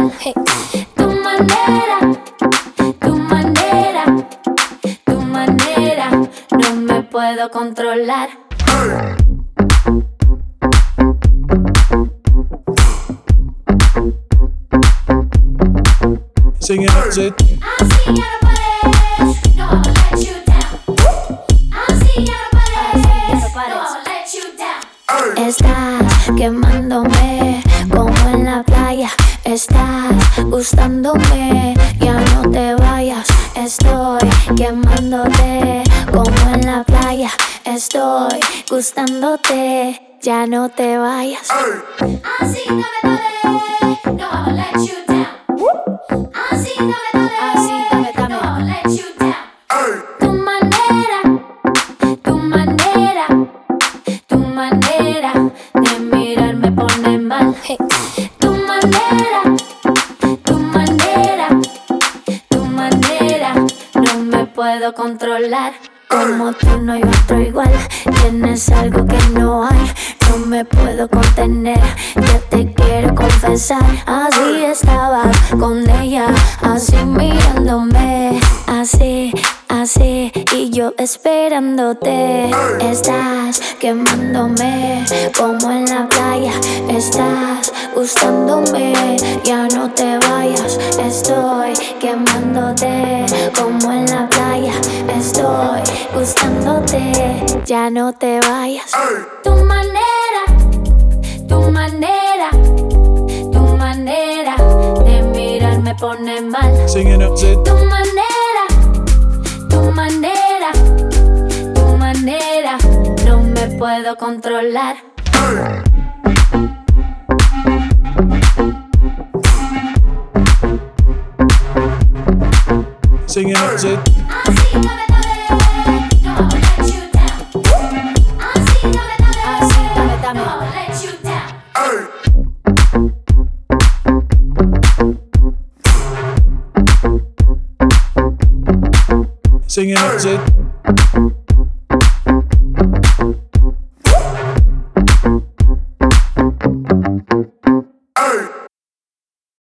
mal. Hey. Tu manera, tu manera, tu manera, no me puedo controlar. Singing up, say. I'm seeing out of bodies, no, I'ma let you down. I'm seeing out of bodies, no, I'ma let you down. Estás quemándome como en la playa. Estás gustándome, ya no te vayas. Estoy quemándote como en la playa. Estoy gustándote, ya no te vayas. Así no me duele, no, I'ma let you down. Así no me duele, no, I'ma let you down. Tu manera, tu manera, tu manera de mirar me pone mal. Hey. Tu manera, tu manera, tu manera, no me puedo controlar. Como tú no hay otro igual, tienes algo que no hay, no me puedo contener, ya te quiero confesar. Así estaba con ella, así mirándome, así, así, y yo esperándote. Estás quemándome como en la playa, estás gustándome, ya no te vayas. Estoy quemándote como en la playa, estoy gustándote, ya no te vayas. Tu manera, tu manera, tu manera de mirar me pone mal. Singing up, say. Tu manera, tu manera, tu manera, no me puedo controlar. Singing up, say. Así no me duele, no, I'ma let you down. Así no me duele, no, I'ma let you down. Singing up, say.